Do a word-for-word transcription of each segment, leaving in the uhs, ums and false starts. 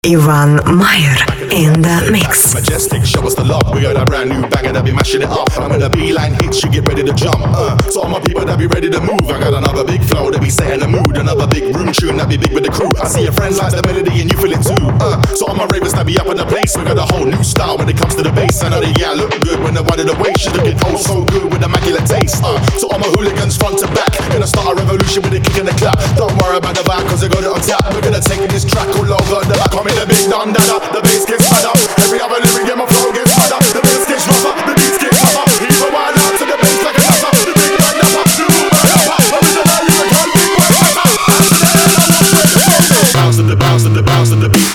Ivan Meyer in the mix. Majestic, show us the love. We got a brand new banger that be mashing it up. I'm in a beeline hits, you get ready to jump. Uh, so all my people that be ready to move. I got another big flow that be setting the mood. Another big room tune that be big with the crew. I see your friends like the melody and you feel it too. Uh, so all my ravers that be up in the place. We got a whole new style when it comes to the bass. I know they yeah look good when they wanted the way. She's looking oh so good with immaculate taste. Uh, so all my hooligans front to back. Gonna start a revolution with a kick and a clap. Don't worry about the vibe cause I got it on tap. We're gonna take this track all over the back. I'm in a big dun dada. The bass gets madder. Every other lyric in my flow gets madder. The bass gets rougher. The beats get tougher. Even wild out to the bass like a nutter. The big band number. The new band number. Original you can big band number. Bounce to the bounce to the bounce to the beat.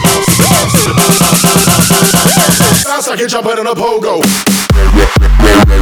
Jumping on a pogo.